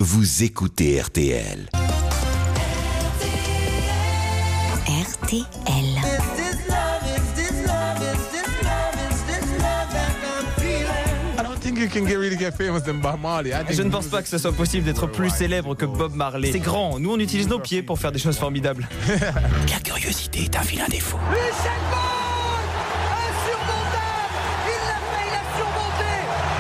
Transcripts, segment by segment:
vous écoutez RTL. RTL. Je ne pense pas que ce soit possible d'être plus célèbre que Bob Marley. C'est grand, nous on utilise nos pieds pour faire des choses formidables. La curiosité est un vilain défaut. Usain Bolt, insurmontable. Il a surmonté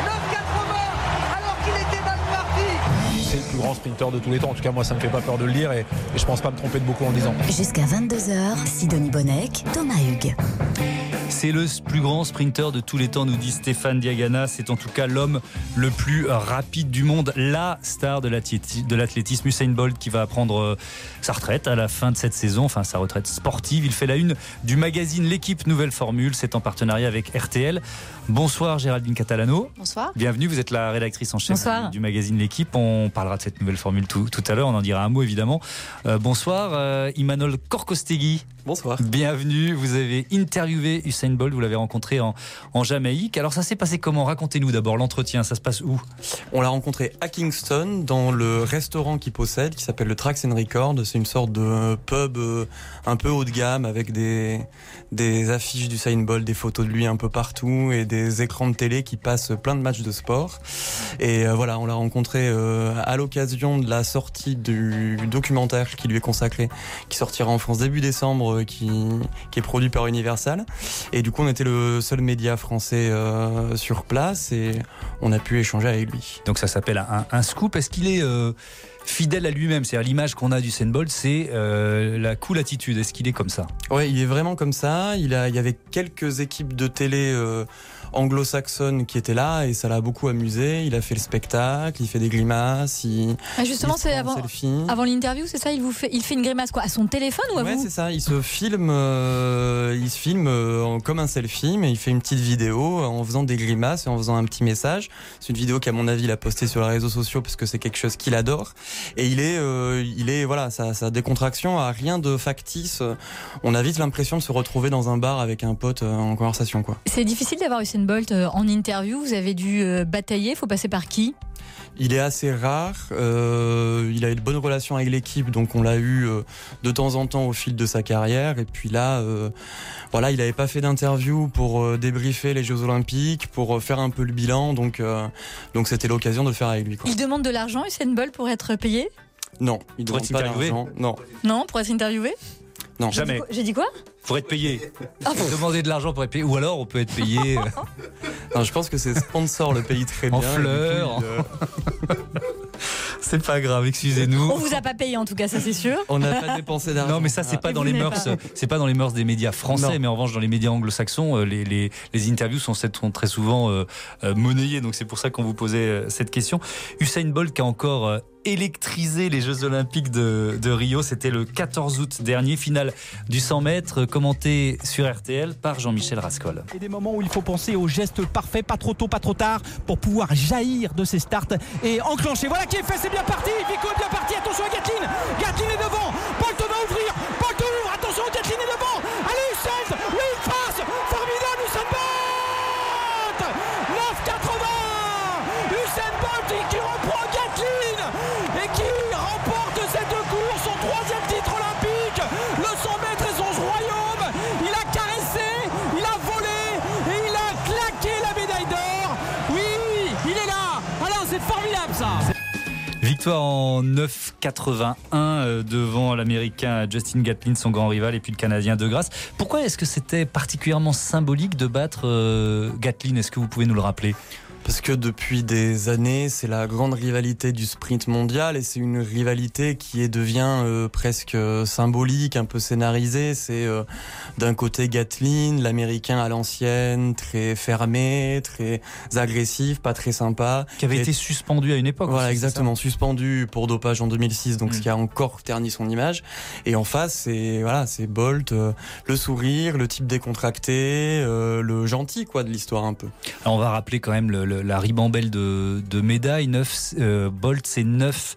9,80 alors qu'il était mal parti. C'est le plus grand sprinter de tous les temps. En tout cas, moi, ça me fait pas peur de le dire et je pense pas me tromper de beaucoup en disant. Jusqu'à 22h, Sidonie Bonnec, Thomas Hugues. C'est le plus grand sprinter de tous les temps, nous dit Stéphane Diagana. C'est en tout cas l'homme le plus rapide du monde, la star de l'athlétisme, Usain Bolt, qui va prendre sa retraite à la fin de cette saison, enfin sa retraite sportive. Il fait la une du magazine L'équipe Nouvelle Formule. C'est en partenariat avec RTL. Bonsoir Géraldine Catalano. Bonsoir. Bienvenue, vous êtes la rédactrice en chef du magazine L'équipe. On parlera de cette nouvelle formule tout à l'heure, on en dira un mot évidemment. Bonsoir Imanol Korkostegui. Bonsoir. Bienvenue, vous avez interviewé Usain Bolt, vous l'avez rencontré en Jamaïque. Alors ça s'est passé comment? Racontez-nous d'abord l'entretien, ça se passe où? On l'a rencontré à Kingston, dans le restaurant qu'il possède, qui s'appelle le Tracks and Records. C'est une sorte de pub un peu haut de gamme, avec des affiches d'Usain Bolt, des photos de lui un peu partout, et des écrans de télé qui passent plein de matchs de sport. Et voilà, on l'a rencontré à l'occasion de la sortie du documentaire qui lui est consacré, qui sortira en France début décembre, qui est produit par Universal. Et du coup, on était le seul média français sur place et on a pu échanger avec lui. Donc ça s'appelle un scoop. Est-ce qu'il est fidèle à lui-même? C'est-à-dire l'image qu'on a d'Usain Bolt, c'est la cool attitude. Est-ce qu'il est comme ça? Ouais, il est vraiment comme ça. Il y avait quelques équipes de télé anglo-saxonnes qui étaient là et ça l'a beaucoup amusé. Il a fait le spectacle, il fait des grimaces, justement, c'est avant l'interview, c'est ça? Il fait une grimace quoi? À son téléphone ou à vous? Ouais, c'est ça. Il se filme comme un selfie, mais il fait une petite vidéo en faisant des grimaces et en faisant un petit message. C'est une vidéo qu'à mon avis il a postée sur les réseaux sociaux parce que c'est quelque chose qu'il adore. Et il est voilà, sa décontraction a rien de factice. On a vite l'impression de se retrouver dans un bar avec un pote en conversation, quoi. C'est difficile d'avoir Usain Bolt en interview. Vous avez dû batailler. Faut passer par qui? Il est assez rare. Il a une bonne relation avec l'équipe, donc on l'a eu de temps en temps au fil de sa carrière. Et puis là, voilà, il n'avait pas fait d'interview pour débriefer les Jeux Olympiques, pour faire un peu le bilan. Donc c'était l'occasion de le faire avec lui, quoi. Il demande de l'argent, Usain Bolt, pour être payé? Non, il demande pas d'argent. Non, pour être interviewé? Non, jamais. J'ai dit quoi? Pour être payé. Demander de l'argent pour être payé. Ou alors on peut être payé. Non, je pense que ses sponsors le payent très bien. En fleurs. C'est pas grave, excusez-nous. On vous a pas payé en tout cas, ça c'est sûr. On n'a pas dépensé d'argent. Non, mais ça c'est pas dans les mœurs. C'est pas dans les mœurs des médias français, mais en revanche dans les médias anglo-saxons, les interviews sont très souvent monnayées. Donc c'est pour ça qu'on vous posait cette question. Usain Bolt qui a encore électrisé les Jeux Olympiques de Rio. C'était le 14 août dernier, finale du 100 mètres, commenté sur RTL par Jean-Michel Rascol. Et des moments où il faut penser au geste parfait, pas trop tôt, pas trop tard, pour pouvoir jaillir de ses starts et enclencher. Voilà qui est fait, c'est bien parti. Vico est bien parti, attention à Gatlin. Gatlin est devant, Bolt va ouvrir, Bolt ouvre, attention, Gatlin est devant. Allez Usain, oui il passe, formidable Usain Bolt, 9,80. Usain Bolt qui reprend Gatlin et qui remporte cette course, son 3e titre olympique. Le 100 mètres est son royaume. Il a caressé, il a volé et il a claqué la médaille d'or. Oui, il est là. Alors c'est formidable ça. Victoire en 9,81 devant l'Américain Justin Gatlin, son grand rival, et puis le Canadien De Grasse. Pourquoi est-ce que c'était particulièrement symbolique de battre Gatlin? Est-ce que vous pouvez nous le rappeler? Parce que depuis des années, c'est la grande rivalité du sprint mondial et c'est une rivalité qui devient presque symbolique, un peu scénarisée. C'est d'un côté Gatlin, l'Américain à l'ancienne, très fermé, très agressif, pas très sympa. Qui avait été suspendu à une époque. Voilà, exactement, suspendu pour dopage en 2006, donc ce qui a encore terni son image. Et en face, c'est Bolt, le sourire, le type décontracté, le gentil quoi de l'histoire un peu. Alors on va rappeler quand même la ribambelle de médailles. Bolt, c'est 9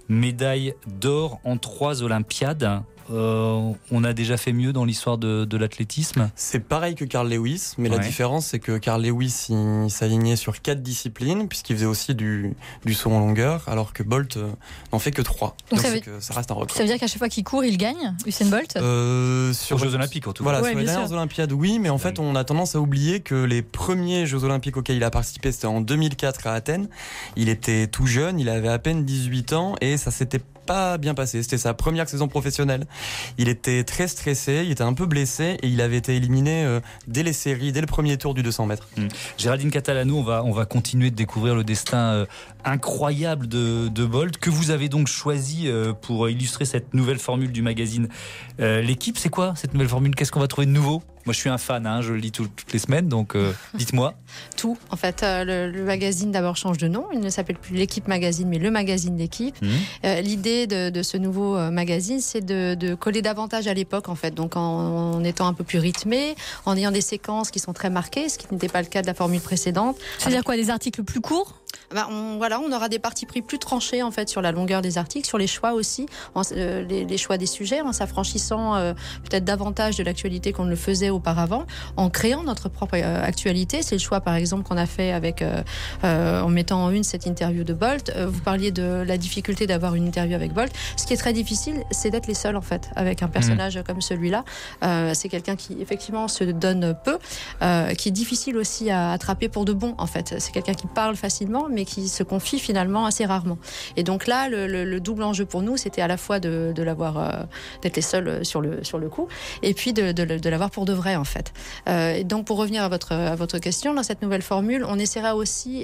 médaille d'or en 3 Olympiades. On a déjà fait mieux dans l'histoire de l'athlétisme. C'est pareil que Carl Lewis, mais la différence c'est que Carl Lewis il s'alignait sur 4 disciplines puisqu'il faisait aussi du saut en longueur, alors que Bolt n'en fait que 3. Donc ça reste un record. Ça veut dire qu'à chaque fois qu'il court, il gagne, Usain Bolt sur les Jeux Olympiques en tout cas. Voilà, sur les dernières Olympiades, oui, mais en fait on a tendance à oublier que les premiers Jeux Olympiques auxquels il a participé, c'était en 2004 à Athènes. Il était tout jeune, il avait à peine 18 ans et ça s'était pas bien passé. C'était sa première saison professionnelle. Il était très stressé, il était un peu blessé et il avait été éliminé dès les séries, dès le premier tour du 200 mètres. Géraldine Catalano, on va continuer de découvrir le destin incroyable de Bolt, que vous avez donc choisi pour illustrer cette nouvelle formule du magazine L'équipe. C'est quoi cette nouvelle formule? Qu'est-ce qu'on va trouver de nouveau? Moi, je suis un fan, je le lis toutes les semaines, donc dites-moi. Tout. En fait, le magazine d'abord change de nom. Il ne s'appelle plus l'Équipe Magazine, mais le magazine L'Équipe. L'idée de ce nouveau magazine, c'est de coller davantage à l'époque, en fait. Donc, en étant un peu plus rythmé, en ayant des séquences qui sont très marquées, ce qui n'était pas le cas de la formule précédente. C'est-à-dire quoi, des articles plus courts? On aura des partis pris plus tranchés en fait sur la longueur des articles, sur les choix aussi, les choix des sujets, en s'affranchissant peut-être davantage de l'actualité qu'on ne le faisait auparavant, en créant notre propre actualité. C'est le choix par exemple qu'on a fait avec en mettant en une cette interview de Bolt. Vous parliez de la difficulté d'avoir une interview avec Bolt. Ce qui est très difficile, c'est d'être les seuls en fait avec un personnage comme celui-là. C'est quelqu'un qui effectivement se donne peu, qui est difficile aussi à attraper pour de bon en fait. C'est quelqu'un qui parle facilement mais qui se confie finalement assez rarement. Et donc là, le double enjeu pour nous, c'était à la fois de l'avoir, d'être les seuls sur le coup, et puis de l'avoir pour de vrai en fait. Et donc pour revenir à votre question, dans cette nouvelle formule, on essaiera aussi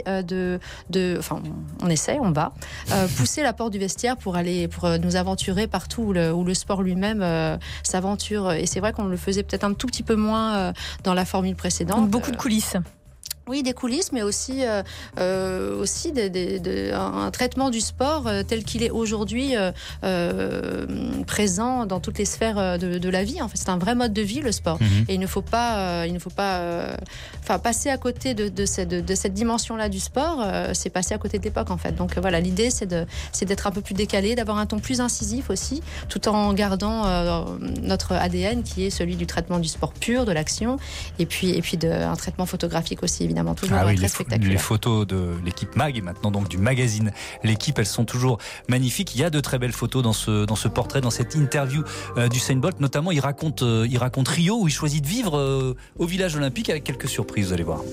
on va pousser la porte du vestiaire pour nous aventurer partout où le sport lui-même s'aventure. Et c'est vrai qu'on le faisait peut-être un tout petit peu moins dans la formule précédente. Donc beaucoup de coulisses. Oui, des coulisses, mais aussi un traitement du sport tel qu'il est aujourd'hui présent dans toutes les sphères de la vie. En fait, c'est un vrai mode de vie, le sport. Et il ne faut pas passer à côté de cette dimension-là du sport. C'est passer à côté de l'époque, en fait. Donc voilà, l'idée, c'est d'être un peu plus décalé, d'avoir un ton plus incisif aussi, tout en gardant notre ADN qui est celui du traitement du sport pur, de l'action, et puis un traitement photographique aussi, évidemment, toujours très spectaculaire. Les photos de l'équipe Mag et maintenant donc du magazine L'équipe, elles sont toujours magnifiques. Il y a de très belles photos dans ce portrait, dans cette interview d'Usain Bolt. Notamment, il raconte Rio où il choisit de vivre au village olympique avec quelques surprises, vous allez voir.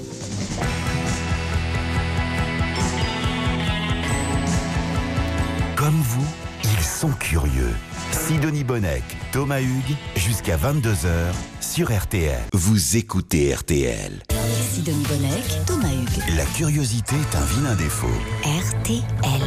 Comme vous, ils sont curieux. Sidonie Bonnec, Thomas Hugues, jusqu'à 22h sur RTL. Vous écoutez RTL. Sidonie Bonnec, Thomas Hugues. La curiosité est un vilain défaut. RTL.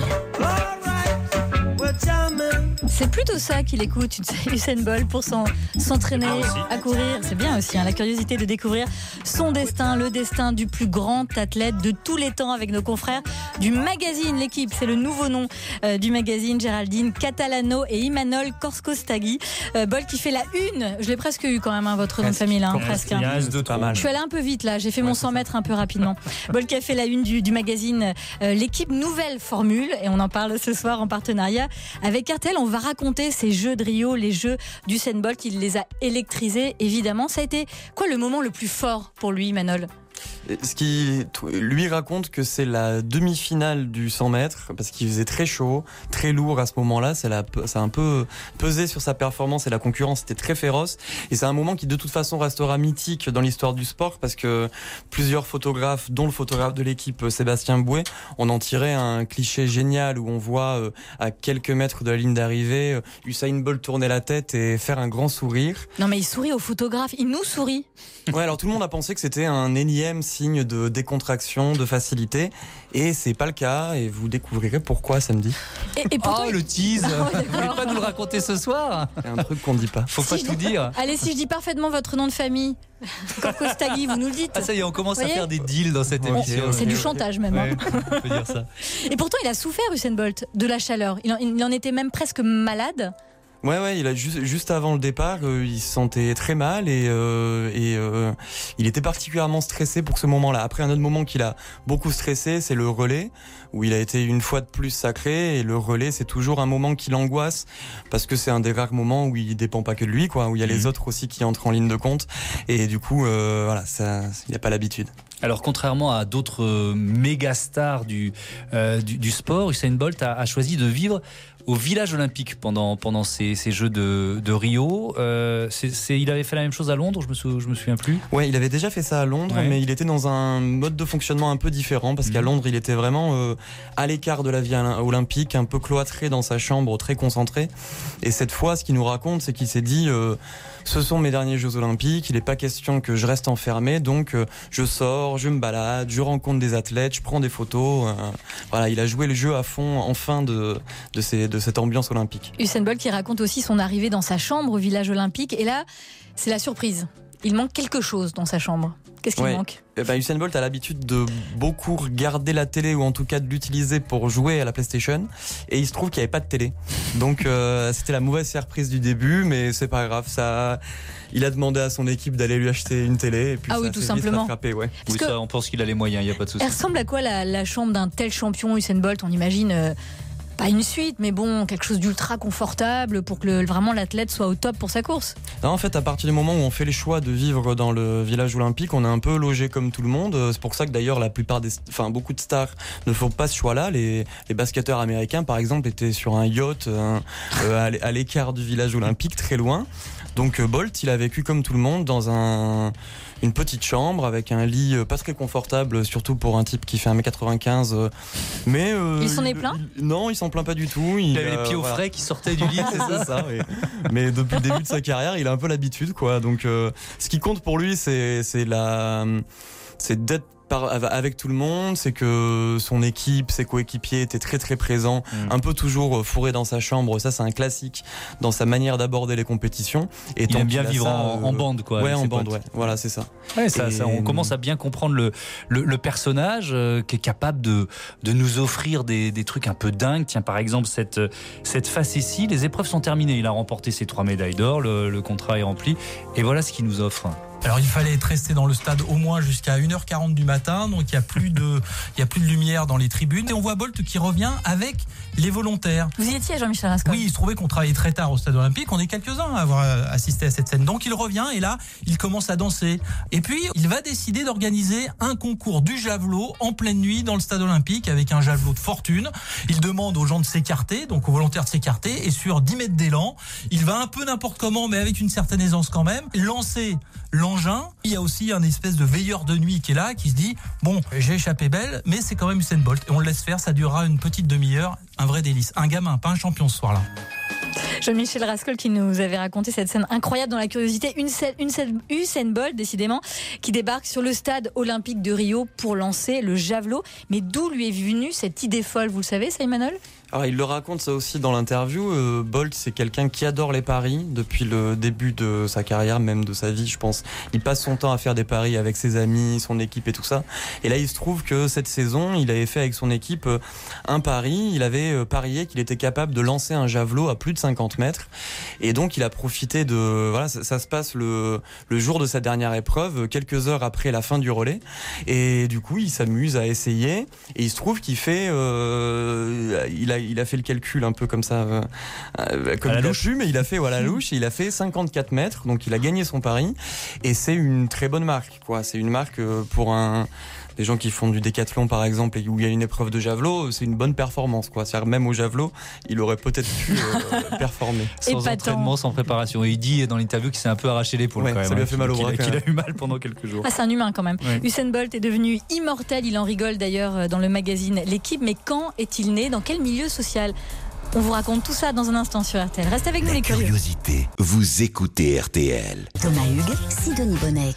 C'est plutôt ça qu'il écoute, Usain Bolt, pour s'entraîner à courir. C'est bien aussi, la curiosité de découvrir son destin, le destin du plus grand athlète de tous les temps, avec nos confrères du magazine L'équipe. C'est le nouveau nom du magazine. Géraldine Catalano et Imanol Korskostagi. Bolt qui fait la une. Je l'ai presque eu quand même, votre nom de famille, presque. Il y a un S2 pas mal. Je suis allée un peu vite là, j'ai fait mon 100 mètres un peu rapidement. Bolt qui a fait la une du magazine L'équipe, nouvelle formule, et on en parle ce soir en partenariat avec RTL. On va raconter ces Jeux de Rio, les Jeux d'Usain Bolt. Il les a électrisés, évidemment. Ça a été quoi le moment le plus fort pour lui, Manol ? Ce qui lui raconte que c'est la demi-finale du 100 mètres parce qu'il faisait très chaud, très lourd à ce moment-là. Ça a un peu pesé sur sa performance et la concurrence était très féroce. Et c'est un moment qui de toute façon restera mythique dans l'histoire du sport parce que plusieurs photographes, dont le photographe de l'équipe Sébastien Bouet, on en tirait un cliché génial où on voit à quelques mètres de la ligne d'arrivée Usain Bolt tourner la tête et faire un grand sourire. Non mais il sourit aux photographes, il nous sourit. Ouais, alors tout le monde a pensé que c'était un énième signe de décontraction, de facilité, et c'est pas le cas, et vous découvrirez pourquoi samedi. Et pourtant, le tease. Vous voulez pas nous le raconter ce soir? C'est un truc qu'on dit pas. Faut pas tout dire. Allez, si je dis parfaitement votre nom de famille, Korskostagi, vous nous le dites. Ah ça y est, on commence à faire des deals dans cette émission. C'est du chantage même. Ouais, on peut dire ça. Et pourtant, il a souffert, Usain Bolt, de la chaleur. Il en était même presque malade. Ouais, il a juste avant le départ, il se sentait très mal et il était particulièrement stressé pour ce moment-là. Après, un autre moment qu'il a beaucoup stressé, c'est le relais, où il a été une fois de plus sacré. Et le relais, c'est toujours un moment qui l'angoisse parce que c'est un des rares moments où il dépend pas que de lui, quoi, où il y a les autres aussi qui entrent en ligne de compte. Et du coup, voilà, ça, il n'y a pas l'habitude. Alors, contrairement à d'autres méga stars du sport, Usain Bolt a choisi de vivre au village olympique pendant ces Jeux de Rio. Il avait fait la même chose à Londres, je me souviens plus. Ouais, il avait déjà fait ça à Londres, mais il était dans un mode de fonctionnement un peu différent parce qu'à Londres, il était vraiment à l'écart de la vie olympique, un peu cloîtré dans sa chambre, très concentré. Et cette fois, ce qu'il nous raconte, c'est qu'il s'est dit ce sont mes derniers Jeux olympiques, il n'est pas question que je reste enfermé, donc je sors, je me balade, je rencontre des athlètes, je prends des photos. Voilà, il a joué le jeu à fond, enfin, de cette ambiance olympique. Usain Bolt qui raconte aussi son arrivée dans sa chambre au village olympique. Et là, c'est la surprise. Il manque quelque chose dans sa chambre. Qu'est-ce qu'il manque ? Usain Bolt a l'habitude de beaucoup regarder la télé, ou en tout cas de l'utiliser pour jouer à la PlayStation, et il se trouve qu'il n'y avait pas de télé. Donc c'était la mauvaise surprise du début, mais c'est pas grave, ça... Il a demandé à son équipe d'aller lui acheter une télé, et puis tout simplement. Rattrapé, ouais. Oui, ça, on pense qu'il a les moyens, il n'y a pas de souci. Elle ressemble à quoi la chambre d'un tel champion Usain Bolt ? On imagine... pas une suite, mais bon, quelque chose d'ultra confortable pour que vraiment l'athlète soit au top pour sa course. Non, en fait, à partir du moment où on fait les choix de vivre dans le village olympique, on est un peu logé comme tout le monde. C'est pour ça que d'ailleurs, beaucoup de stars ne font pas ce choix-là. Les basketteurs américains, par exemple, étaient sur un yacht à l'écart du village olympique, très loin. Donc Bolt, il a vécu comme tout le monde dans une petite chambre avec un lit pas très confortable, surtout pour un type qui fait 1m95. Mais il s'en est plaint ? Non, il s'en plaint pas du tout. Il avait les pieds au frais qui sortaient du lit. C'est ça. Mais depuis le début de sa carrière, il a un peu l'habitude, quoi. Donc ce qui compte pour lui, c'est d'être avec tout le monde, c'est que son équipe, ses coéquipiers étaient très très présents, un peu toujours fourré dans sa chambre. Ça, c'est un classique dans sa manière d'aborder les compétitions. Et il aime bien vivre en bande, quoi. Ouais, en bande, ouais. Voilà, c'est ça. Ouais, ça, on commence à bien comprendre le personnage qui est capable de nous offrir des trucs un peu dingues. Tiens, par exemple, cette facétie, les épreuves sont terminées. Il a remporté ses 3 médailles d'or, le contrat est rempli. Et voilà ce qu'il nous offre. Alors il fallait être resté dans le stade au moins jusqu'à 1h40 du matin, donc il n'y a plus de lumière dans les tribunes. Et on voit Bolt qui revient avec les volontaires. Vous y étiez, Jean-Michel Rascol ? Oui, il se trouvait qu'on travaillait très tard au stade olympique. On est quelques-uns à avoir assisté à cette scène. Donc il revient et là, il commence à danser. Et puis, il va décider d'organiser un concours du javelot en pleine nuit dans le stade olympique avec un javelot de fortune. Il demande aux gens de s'écarter, donc aux volontaires de s'écarter. Et sur 10 mètres d'élan, il va un peu n'importe comment, mais avec une certaine aisance quand même, lancer l'engin. Il y a aussi un espèce de veilleur de nuit qui est là, qui se dit bon, j'ai échappé belle, mais c'est quand même Usain Bolt. Et on le laisse faire, ça durera une petite demi-heure. Un vrai délice. Un gamin, pas un champion ce soir-là. Jean-Michel Rascol qui nous avait raconté cette scène incroyable dans la curiosité. Une scène Usain Bolt, décidément, qui débarque sur le stade olympique de Rio pour lancer le javelot. Mais d'où lui est venue cette idée folle, vous le savez, ça, Emmanuel ? Alors, il le raconte ça aussi dans l'interview. Bolt, c'est quelqu'un qui adore les paris depuis le début de sa carrière, même de sa vie, je pense. Il passe son temps à faire des paris avec ses amis, son équipe et tout ça. Et là, il se trouve que cette saison, il avait fait avec son équipe un pari. Il avait parié qu'il était capable de lancer un javelot à plus de 50 mètres. Et donc, il a profité de... Voilà, ça se passe le jour de sa dernière épreuve, quelques heures après la fin du relais. Et du coup, il s'amuse à essayer. Et il se trouve qu'il fait... Il a fait le calcul un peu comme ça, comme il a pu, mais il a fait la louche, et il a fait 54 mètres, donc il a gagné son pari, et c'est une très bonne marque, quoi. C'est une marque pour des gens qui font du décathlon par exemple, et où il y a une épreuve de javelot, c'est une bonne performance, quoi. C'est-à-dire même au javelot, il aurait peut-être pu performer. Sans entraînement, sans préparation. Et il dit dans l'interview qu'il s'est un peu arraché l'épaule quand même. Ça lui a fait mal au bras. Qu'il a eu mal pendant quelques jours. Ah, c'est un humain quand même. Ouais. Usain Bolt est devenu immortel, il en rigole d'ailleurs dans le magazine L'équipe. Mais quand est-il né ? Dans quel milieu social ? On vous raconte tout ça dans un instant sur RTL. Restez avec nous les curieux. Curiosité, vous écoutez RTL. Thomas Hugues, Sidonie Bonnec.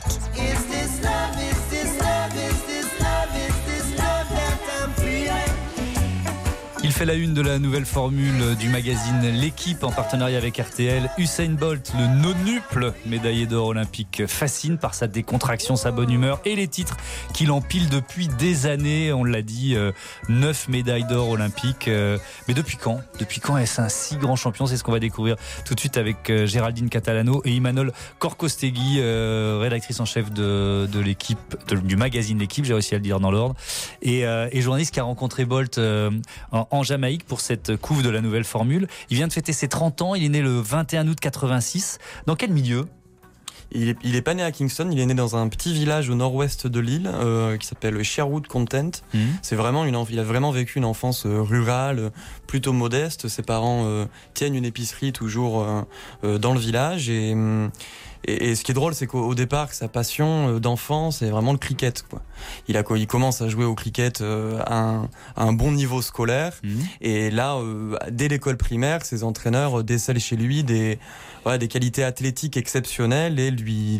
Il fait la une de la nouvelle formule du magazine L'équipe en partenariat avec RTL. Usain Bolt, le nonuple médaillé d'or olympique, fascine par sa décontraction, sa bonne humeur et les titres qu'il empile depuis des années. On l'a dit, 9 médailles d'or olympiques. Mais depuis quand est-ce un si grand champion? C'est ce qu'on va découvrir tout de suite avec Géraldine Catalano et Imanol Corcostegui, rédactrice en chef de l'équipe, du magazine L'équipe, j'ai réussi à le dire dans l'ordre, et journaliste qui a rencontré Bolt en Jamaïque pour cette couve de la nouvelle formule. Il vient de fêter ses 30 ans, il est né le 21 août 86. Dans quel milieu ? Il est pas né à Kingston, il est né dans un petit village au nord-ouest de l'île qui s'appelle Sherwood Content. C'est vraiment il a vraiment vécu une enfance rurale, plutôt modeste. Ses parents tiennent une épicerie toujours dans le village et ce qui est drôle, c'est qu'au départ, sa passion d'enfant, c'est vraiment le cricket, quoi. Il commence à jouer au cricket à un bon niveau scolaire. Et là, dès l'école primaire, ses entraîneurs décèlent chez lui des qualités athlétiques exceptionnelles et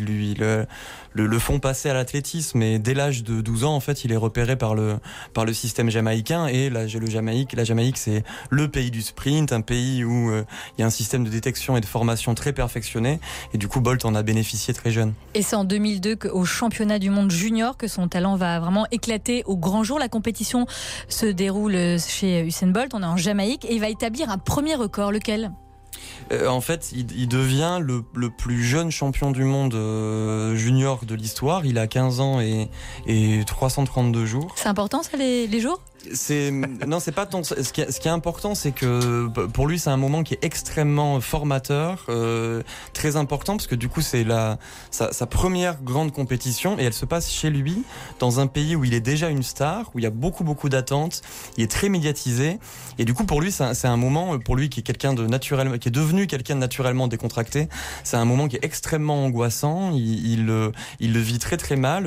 le font passer à l'athlétisme. Et dès l'âge de 12 ans, en fait, il est repéré par le système jamaïcain. Et la Jamaïque, c'est le pays du sprint, un pays où il y a un système de détection et de formation très perfectionné. Et du coup, Bolt en a bénéficié très jeune. Et c'est en 2002 qu'au championnat du monde junior que son talent va vraiment éclater au grand jour. La compétition se déroule chez Usain Bolt. On est en Jamaïque et il va établir un premier record. Lequel ? En fait, il devient le plus jeune champion du monde junior de l'histoire. Il a 15 ans et 332 jours. C'est important ça, les jours ? Non, c'est pas tant. Ce qui est important, c'est que pour lui, c'est un moment qui est extrêmement formateur, très important, parce que du coup, c'est sa première grande compétition et elle se passe chez lui, dans un pays où il est déjà une star, où il y a beaucoup d'attentes, il est très médiatisé et du coup, pour lui, c'est un moment, pour lui qui est quelqu'un de naturellement, qui est devenu quelqu'un de naturellement décontracté, c'est un moment qui est extrêmement angoissant. Il le vit très mal.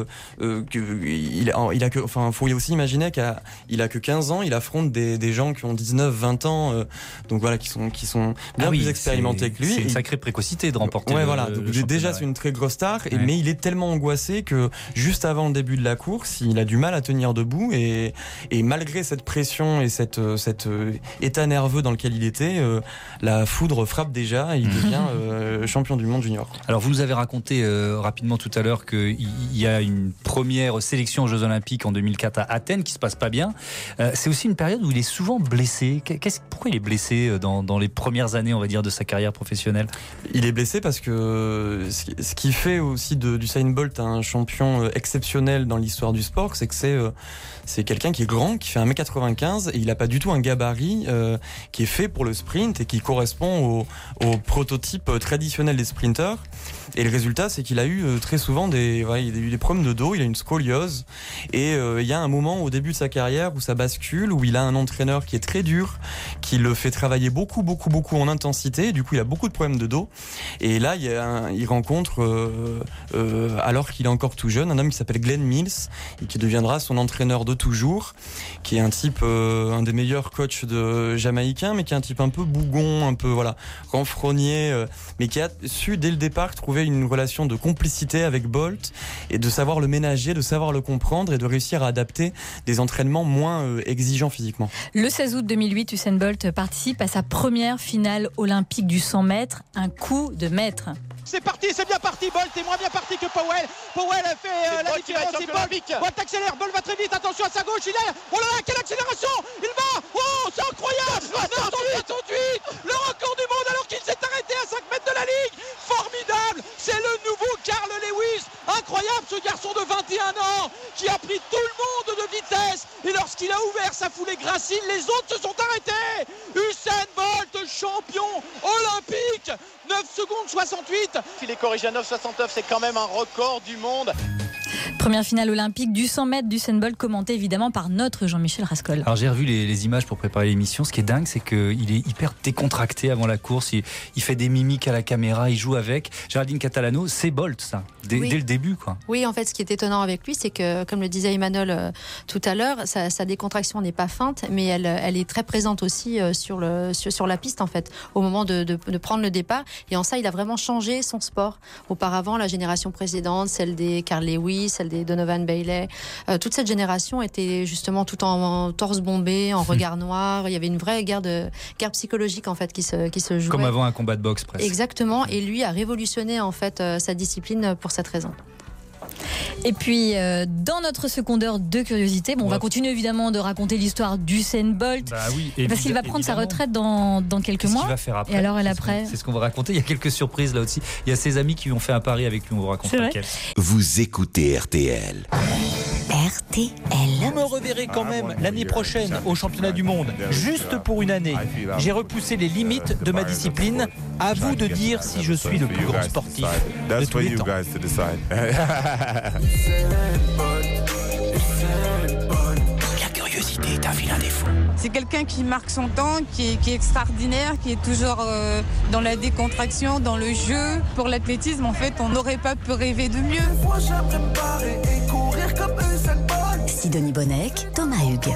Faut aussi imaginer qu'il a que 15 ans, il affronte des gens qui ont 19, 20 ans, donc voilà, qui sont bien plus expérimentés que lui. C'est une sacrée précocité de remporter. Ouais, voilà. Donc déjà, c'est une très grosse star, mais il est tellement angoissé que juste avant le début de la course, il a du mal à tenir debout et malgré cette pression et cet état nerveux dans lequel il était, la foudre frappe déjà et il devient champion du monde junior. Alors, vous nous avez raconté rapidement tout à l'heure qu'il y a une première sélection aux Jeux Olympiques en 2004 à Athènes qui se passe pas bien. C'est aussi une période où il est souvent blessé. Pourquoi il est blessé dans les premières années, on va dire, de sa carrière professionnelle ? Il est blessé parce que ce qui fait aussi d'Usain Bolt un champion exceptionnel dans l'histoire du sport, c'est que c'est quelqu'un qui est grand, qui fait 1m95 et il n'a pas du tout un gabarit qui est fait pour le sprint et qui correspond au prototype traditionnel des sprinteurs. Et le résultat, c'est qu'il a eu très souvent il a eu des problèmes de dos, il a une scoliose et il y a un moment au début de sa carrière où ça bascule, où il a un entraîneur qui est très dur, qui le fait travailler beaucoup en intensité, et du coup il a beaucoup de problèmes de dos. Et là il rencontre alors qu'il est encore tout jeune, un homme qui s'appelle Glenn Mills et qui deviendra son entraîneur de toujours, qui est un type un des meilleurs coachs jamaïcains, mais qui est un type un peu bougon, un peu renfrogné, mais qui a su dès le départ trouver une relation de complicité avec Bolt et de savoir le ménager, de savoir le comprendre et de réussir à adapter des entraînements moins exigeants physiquement. Le 16 août 2008, Usain Bolt participe à sa première finale olympique du 100 mètres, un coup de maître. C'est parti, c'est bien parti, Bolt est moins bien parti que Powell. Powell a fait la différence, c'est Bolt accélère, Bolt va très vite, attention à sa gauche, il est... Oh là là, quelle accélération! Il va! Oh, c'est incroyable! 9,68, le record du monde alors qu'il s'est arrêté à 5 mètres de la ligne. Formidable! C'est le nouveau Carl Lewis. Incroyable, ce garçon de 21 ans qui a pris tout le monde de vitesse. Et lorsqu'il a ouvert sa foulée gracile, les autres se sont arrêtés. Usain Bolt, champion olympique, 9 secondes 68. S'il est corrigé à 9,69, c'est quand même un record du monde. Première finale olympique du 100 mètres d'Usain Bolt, commentée évidemment par notre Jean-Michel Rascol. Alors j'ai revu les images pour préparer l'émission. Ce qui est dingue, c'est qu'il est hyper décontracté avant la course. Il fait des mimiques à la caméra, il joue avec. Géraldine Catalano, c'est Bolt, ça, dès le début, quoi. Oui, en fait, ce qui est étonnant avec lui, c'est que, comme le disait Imanol tout à l'heure, sa décontraction n'est pas feinte, mais elle est très présente aussi sur la piste, en fait, au moment de prendre le départ. Et en ça, il a vraiment changé son sport. Auparavant, la génération précédente, celle des Carl Lewis, Lewis, celle des Donovan Bailey. Toute cette génération était justement tout en torse bombé, en regard noir. Il y avait une vraie guerre psychologique en fait qui se jouait. Comme avant un combat de boxe presque. Exactement. Et lui a révolutionné en fait sa discipline pour cette raison. Et puis, dans notre seconde heure de curiosité, on va continuer évidemment de raconter l'histoire d'Usain Bolt. Bah oui, parce qu'il va prendre sa retraite dans quelques mois. Qu'est-ce qu'il va faire après ? Et alors, après c'est ce qu'on va raconter. Il y a quelques surprises là aussi. Il y a ses amis qui ont fait un pari avec lui. On vous raconte lequel. Vous écoutez RTL. RTL. Vous me reverrez quand même l'année prochaine au championnat du monde, juste pour une année. J'ai repoussé les limites de ma discipline. À vous de dire si je suis le plus grand sportif de tous les temps. La curiosité est un vilain défaut. C'est quelqu'un qui marque son temps, qui est extraordinaire, qui est toujours dans la décontraction, dans le jeu. Pour l'athlétisme, en fait, on n'aurait pas pu rêver de mieux. Sidonie Bonnec, Thomas Hugues.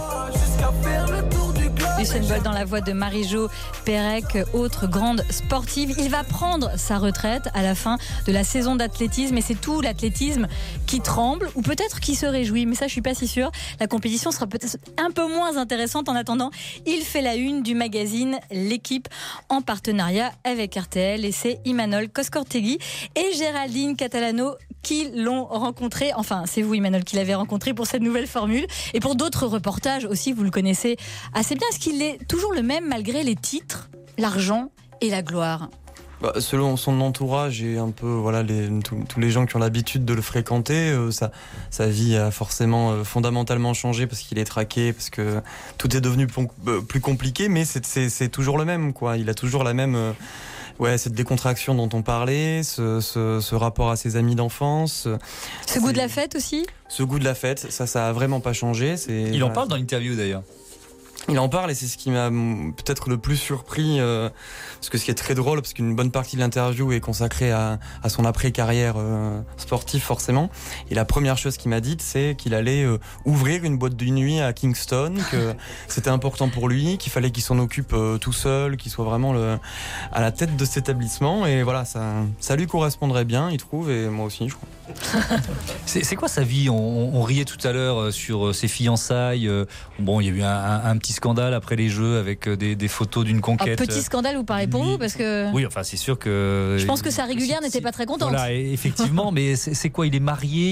Usain Bolt dans la voix de Marie-Jo Pérec, autre grande sportive. Il va prendre sa retraite à la fin de la saison d'athlétisme et c'est tout l'athlétisme qui tremble ou peut-être qui se réjouit, mais ça je suis pas si sûre. La compétition sera peut-être un peu moins intéressante. En attendant, il fait la une du magazine L'équipe en partenariat avec RTL et c'est Imanol Coscortegui et Géraldine Catalano qui l'ont rencontré. Enfin, c'est vous, Imanol, qui l'avez rencontré pour cette nouvelle formule. Et pour d'autres reportages aussi, vous le connaissez assez bien. Est-ce qu'il est toujours le même malgré les titres, l'argent et la gloire ? Selon son entourage et un peu tous les gens qui ont l'habitude de le fréquenter, sa vie a forcément fondamentalement changé parce qu'il est traqué, parce que tout est devenu plus compliqué, mais c'est toujours le même, quoi. Il a toujours la même... cette décontraction dont on parlait, ce rapport à ses amis d'enfance. Ce goût de la fête aussi ? Ce goût de la fête, ça a vraiment pas changé. Il en parle dans l'interview d'ailleurs. Il en parle et c'est ce qui m'a peut-être le plus surpris, parce que ce qui est très drôle, parce qu'une bonne partie de l'interview est consacrée à son après-carrière sportive forcément. Et la première chose qu'il m'a dite, c'est qu'il allait ouvrir une boîte de nuit à Kingston, que c'était important pour lui, qu'il fallait qu'il s'en occupe tout seul, qu'il soit vraiment à la tête de cet établissement. Et voilà, ça lui correspondrait bien, il trouve, et moi aussi, je crois. C'est quoi sa vie ? On riait tout à l'heure sur ses fiançailles. Bon, il y a eu un petit scandale après les Jeux avec des photos d'une conquête. Un petit scandale, vous parlez pour vous parce que... Oui, enfin, c'est sûr que... Je pense que sa régulière n'était pas très contente. Voilà, effectivement, mais c'est quoi ? Il est marié,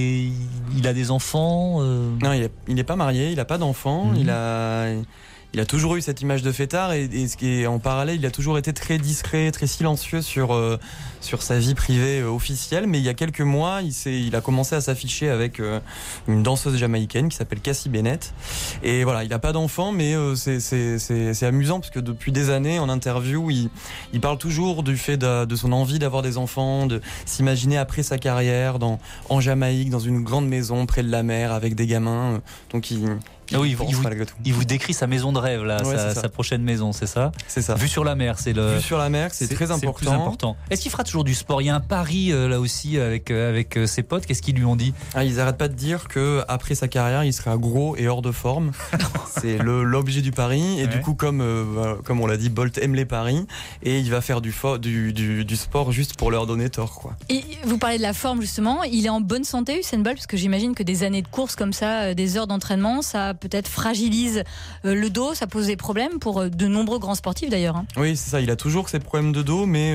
il a des enfants Non, il n'est pas marié, il n'a pas d'enfants, Il a toujours eu cette image de fêtard et ce qui est en parallèle, il a toujours été très discret, très silencieux sur sa vie privée officielle. Mais il y a quelques mois, il a commencé à s'afficher avec une danseuse jamaïcaine qui s'appelle Cassie Bennett. Et voilà, il n'a pas d'enfant, mais c'est amusant parce que depuis des années, en interview, il parle toujours du fait de son envie d'avoir des enfants, de s'imaginer après sa carrière en Jamaïque, dans une grande maison près de la mer avec des gamins. Donc il vous décrit sa maison de rêve, là, sa prochaine maison, c'est ça ? C'est ça. Vue sur la mer, Vue sur la mer, c'est très important. C'est le plus important. Est-ce qu'il fera toujours du sport ? Il y a un pari là aussi avec ses potes. Qu'est-ce qu'ils lui ont dit ? Ils n'arrêtent pas de dire que après sa carrière, il sera gros et hors de forme. C'est l'objet du pari. Et du coup, comme on l'a dit, Bolt aime les paris et il va faire du sport juste pour leur donner tort, quoi. Et vous parlez de la forme justement. Il est en bonne santé, Usain Bolt, parce que j'imagine que des années de course comme ça, des heures d'entraînement, ça peut-être fragilise le dos, ça pose des problèmes pour de nombreux grands sportifs d'ailleurs. Oui, c'est ça, il a toujours ces problèmes de dos, mais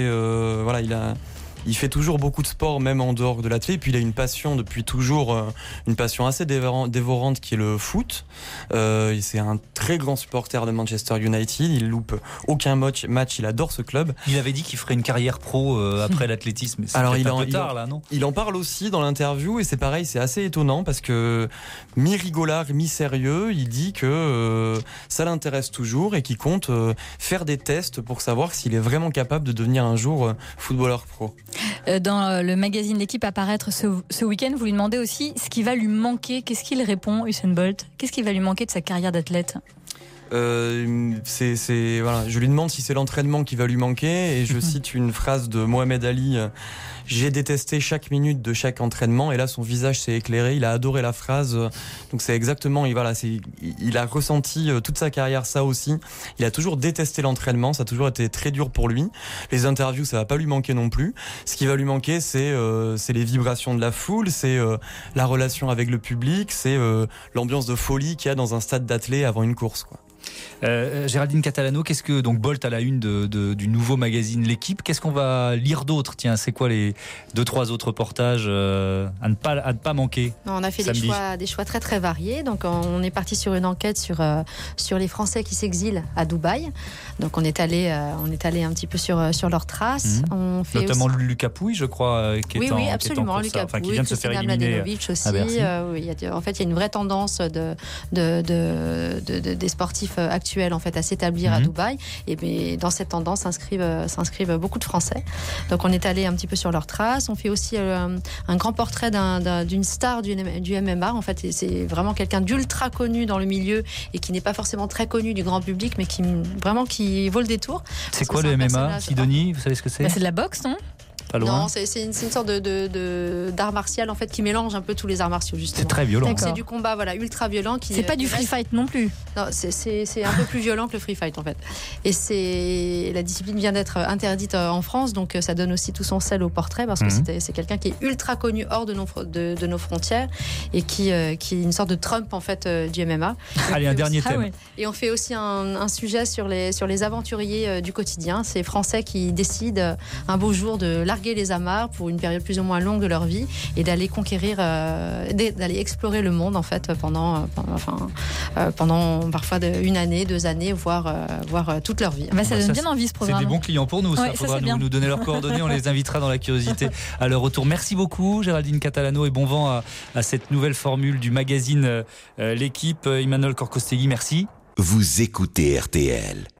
il fait toujours beaucoup de sport, même en dehors de l'athlète. Et puis il a une passion depuis toujours, une passion assez dévorante qui est le foot. C'est un très grand supporter de Manchester United. Il loupe aucun match. Il adore ce club. Il avait dit qu'il ferait une carrière pro après l'athlétisme. C'est alors un peu tard là, non ? Il en parle aussi dans l'interview et c'est pareil, c'est assez étonnant parce que mi-rigolard, mi-sérieux, il dit que ça l'intéresse toujours et qu'il compte faire des tests pour savoir s'il est vraiment capable de devenir un jour footballeur pro. Dans le magazine L'équipe à paraître ce week-end, vous lui demandez aussi ce qui va lui manquer. Qu'est-ce qu'il répond, Usain Bolt ? Qu'est-ce qui va lui manquer de sa carrière d'athlète ? Voilà, je lui demande si c'est l'entraînement qui va lui manquer et je cite une phrase de Mohamed Ali. J'ai détesté chaque minute de chaque entraînement et là son visage s'est éclairé, il a adoré la phrase. Donc c'est exactement, il a ressenti toute sa carrière ça aussi. Il a toujours détesté l'entraînement, ça a toujours été très dur pour lui. Les interviews, ça va pas lui manquer non plus. Ce qui va lui manquer, c'est les vibrations de la foule, c'est la relation avec le public, c'est l'ambiance de folie qu'il y a dans un stade d'athlée avant une course, quoi. Géraldine Catalano, qu'est-ce que donc Bolt à la une du nouveau magazine L'Équipe, qu'est-ce qu'on va lire d'autre? Tiens, c'est quoi les 2-3 autres reportages à ne pas manquer? Non, on a fait des choix très très variés. Donc on est parti sur une enquête sur les Français qui s'exilent à Dubaï. Donc on est allé un petit peu sur leurs traces. On fait notamment aussi... Lucas Pouille, je crois, qui est oui, absolument. Lucas Pouille, qui vient de se faire éliminer aussi. À Bercy. En fait, il y a une vraie tendance des sportifs actuels en fait à s'établir à Dubaï, et bien dans cette tendance s'inscrivent beaucoup de Français. Donc on est allé un petit peu sur leurs traces. On fait aussi un grand portrait d'une star du MMA. En fait, c'est vraiment quelqu'un d'ultra connu dans le milieu et qui n'est pas forcément très connu du grand public, mais qui vaut le détour. C'est quoi le MMA, Sidonie? Vous savez ce que c'est? C'est de la boxe, non? Non, c'est une sorte d'art martial en fait qui mélange un peu tous les arts martiaux justement. C'est très violent. C'est du combat ultra violent c'est pas du free fight non plus. Non, c'est un peu plus violent que le free fight en fait. Et la discipline vient d'être interdite en France, donc ça donne aussi tout son sel au portrait parce que c'est quelqu'un qui est ultra connu hors de nos frontières et qui est une sorte de Trump en fait du MMA. Allez, un dernier thème. Et on fait aussi un sujet sur les aventuriers du quotidien, ces Français qui décident un beau jour de larguer les amarres pour une période plus ou moins longue de leur vie et d'aller conquérir, d'aller explorer le monde en fait pendant parfois une année, 2 années, voire toute leur vie. Ça donne bien envie ce programme. C'est des bons clients pour nous. Il faudra nous donner leurs coordonnées, on les invitera dans la curiosité à leur retour. Merci beaucoup Géraldine Catalano et bon vent à cette nouvelle formule du magazine L'Équipe. Emmanuel Corcostegui, merci. Vous écoutez RTL.